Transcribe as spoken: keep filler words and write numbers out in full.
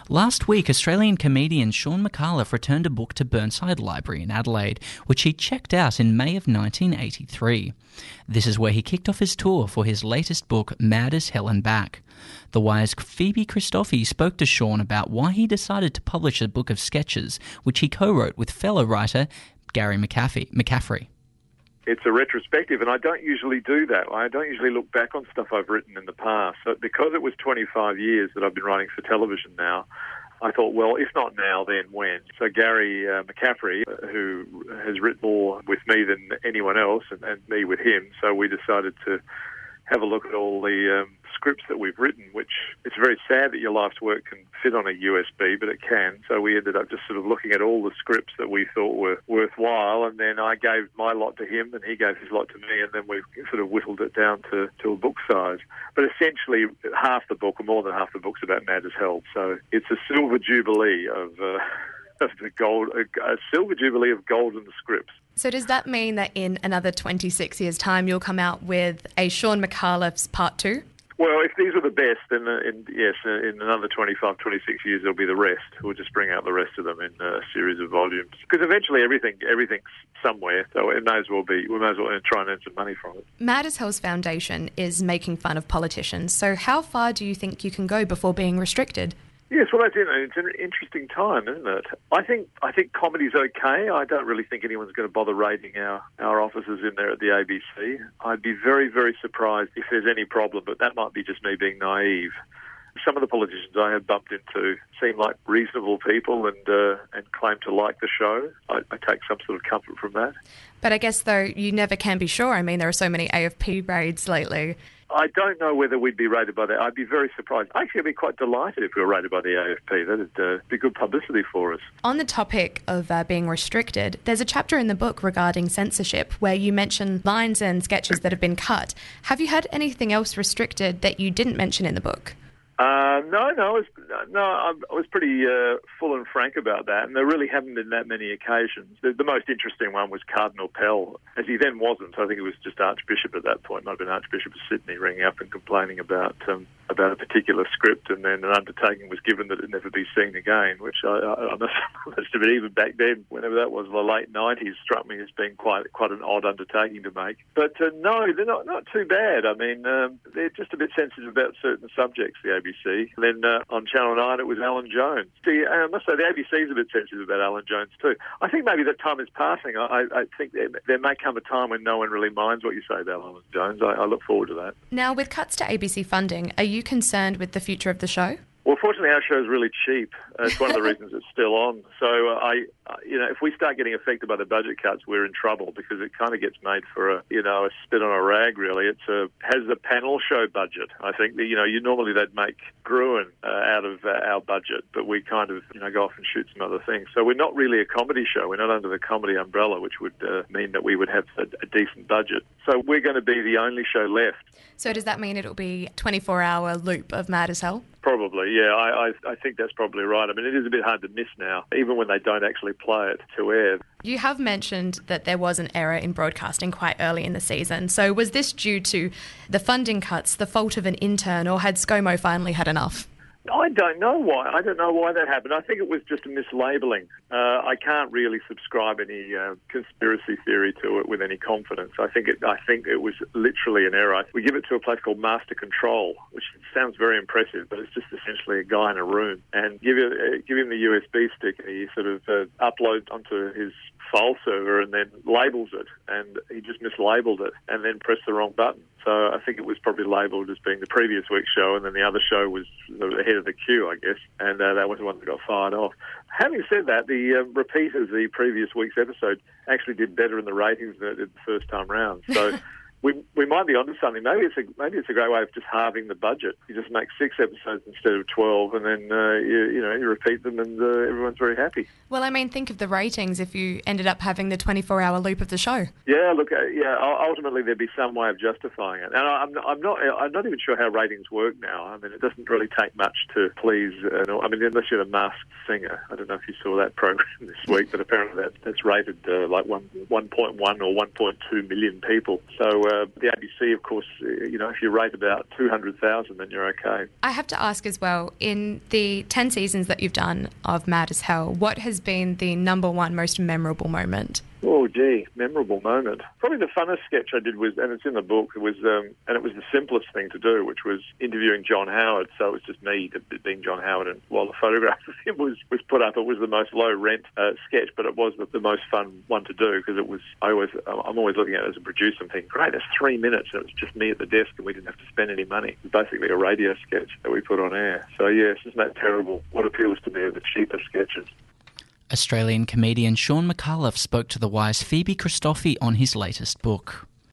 Last week, Australian comedian Sean McAuliffe returned a book to Burnside Library in Adelaide, which he checked out in May of nineteen eighty-three. This is where he kicked off his tour for his latest book, Mad as Hell and Back. The Wire's Phoebe Christofi spoke to Sean about why he decided to publish a book of sketches, which he co-wrote with fellow writer Gary McAfee, McCaffrey. It's a retrospective, and I don't usually do that. I don't usually look back on stuff I've written in the past. So because it was twenty-five years that I've been writing for television now, I thought, well, if not now, then when? So Gary uh, McCaffrey, who has written more with me than anyone else, and, and me with him, so we decided to have a look at all the um, scripts that we've written, which it's very sad that your life's work can fit on a U S B, but it can. So we ended up just sort of looking at all the scripts that we thought were worthwhile, and then I gave my lot to him and he gave his lot to me, and then we sort of whittled it down to, to a book size. But essentially, half the book, or more than half the book's about Mad as Hell. So it's a silver jubilee of... Uh, of the gold, a, a silver jubilee of golden scripts. So does that mean that in another twenty-six years' time you'll come out with a Sean McAuliffe's Part two? Well, if these are the best, then uh, in, yes, uh, in another twenty-five, twenty-six years there'll be the rest. We'll just bring out the rest of them in a series of volumes. Because eventually everything, everything's somewhere, so it may as well be, we may as well try and earn some money from it. Mad as Hell's foundation is making fun of politicians, so how far do you think you can go before being restricted? Yes, well, that's it. It's an interesting time, isn't it? I think I think comedy's okay. I don't really think anyone's going to bother raiding our, our offices in there at the A B C. I'd be very, very surprised if there's any problem, but that might be just me being naive. Some of the politicians I have bumped into seem like reasonable people and uh, and claim to like the show. I, I take some sort of comfort from that. But I guess, though, you never can be sure. I mean, there are so many A F P raids lately. I don't know whether we'd be rated by that. I'd be very surprised. Actually, I'd be quite delighted if we were rated by the A F P. That'd uh, be good publicity for us. On the topic of uh, being restricted, there's a chapter in the book regarding censorship where you mention lines and sketches that have been cut. Have you had anything else restricted that you didn't mention in the book? Uh, no, no, I was, no, I was pretty uh, full and frank about that, and there really haven't been that many occasions. The, the most interesting one was Cardinal Pell, as he then wasn't. I think it was just Archbishop at that point, might have been Archbishop of Sydney, ringing up and complaining about um, about a particular script, and then an undertaking was given that it never be seen again, which I, I, I must, must have been, even back then, whenever that was, the late nineties, struck me as being quite quite an odd undertaking to make. But uh, no, they're not, not too bad. I mean, um, they're just a bit sensitive about certain subjects, the A B C. And then uh, on Channel nine, it was Alan Jones. See, I must say, the A B C is a bit sensitive about Alan Jones too. I think maybe that time is passing. I, I think there, there may come a time when no one really minds what you say about Alan Jones. I, I look forward to that. Now, with cuts to A B C funding, are you concerned with the future of the show? Well, fortunately, our show is really cheap. Uh, it's one of the reasons it's still on. So, uh, I, uh, you know, if we start getting affected by the budget cuts, we're in trouble because it kind of gets made for a, you know, a spit on a rag. Really, it's a has a panel show budget. I think that, you know, you normally they'd make Gruen uh, out of uh, our budget, but we kind of, you know, go off and shoot some other things. So we're not really a comedy show. We're not under the comedy umbrella, which would uh, mean that we would have a, a decent budget. So we're going to be the only show left. So does that mean it'll be a twenty-four hour loop of Mad as Hell? Probably, yeah. I, I, I think that's probably right. I mean, it is a bit hard to miss now, even when they don't actually play it to air. You have mentioned that there was an error in broadcasting quite early in the season. So was this due to the funding cuts, the fault of an intern, or had ScoMo finally had enough? I don't know why. I don't know why that happened. I think it was just a mislabeling. Uh, I can't really subscribe any uh, conspiracy theory to it with any confidence. I think it. I think it was literally an error. We give it to a place called Master Control, which sounds very impressive, but it's just essentially a guy in a room, and give it, uh, give him the U S B stick, and he sort of uh, uploads onto his file server and then labels it, and he just mislabeled it and then pressed the wrong button. So I think it was probably labelled as being the previous week's show, and then the other show was ahead of the queue, I guess, and uh, that was the one that got fired off. Having said that, the uh, repeat of the previous week's episode actually did better in the ratings than it did the first time round. So we we might be onto something. Maybe it's a maybe it's a great way of just halving the budget. You just make six episodes instead of twelve, and then uh, you, you know you repeat them, and uh, everyone's very happy. Well, I mean, think of the ratings if you ended up having the twenty-four hour loop of the show. Yeah, look, uh, yeah. Ultimately, there'd be some way of justifying it, and I'm I'm not I'm not even sure how ratings work now. I mean, it doesn't really take much to please. Uh, I mean, unless you're the Masked Singer. I don't know if you saw that program this week, but apparently that that's rated uh, like one one point one or one point two million people. So uh, the A B C, of course, you know, if you rate about two hundred thousand, then you're okay. I have to ask as well, in the ten seasons that you've done of Mad as Hell, what has been the number one most memorable moment? Oh, gee, memorable moment. Probably the funnest sketch I did was, and it's in the book, it was, um, and it was the simplest thing to do, which was interviewing John Howard. So it was just me being John Howard, and while the photograph of him was, was put up, it was the most low-rent uh, sketch, but it was the, the most fun one to do, because it was, I always, I'm always looking at it as a producer and thinking, great, that's three minutes, and it was just me at the desk, and we didn't have to spend any money. It was basically a radio sketch that we put on air. So, yes, isn't that terrible? What appeals to me are the cheaper sketches. Australian comedian Sean McAuliffe spoke to The Wire's Phoebe Christofi on his latest book.